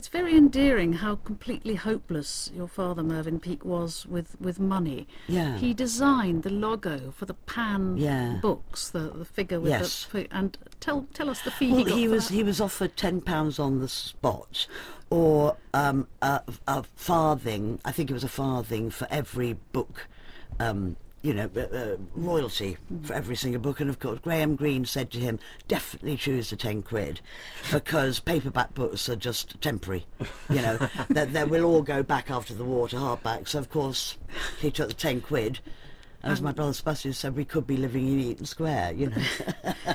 It's very endearing how completely hopeless your father, Mervyn Peake, was with money. Yeah. He designed the logo for the Pan Yeah. books, the figure with Yes. and tell us the fee Well, he got he for was that. he was offered £10 on the spot, or a farthing. I think it was a farthing for every book. Royalty for every single book. And of course, Graham Greene said to him, definitely choose the 10 quid, because paperback books are just temporary. They will all go back after the war to hardback. So of course, he took the 10 quid. And as my brother Sebastian said, we could be living in Eaton Square.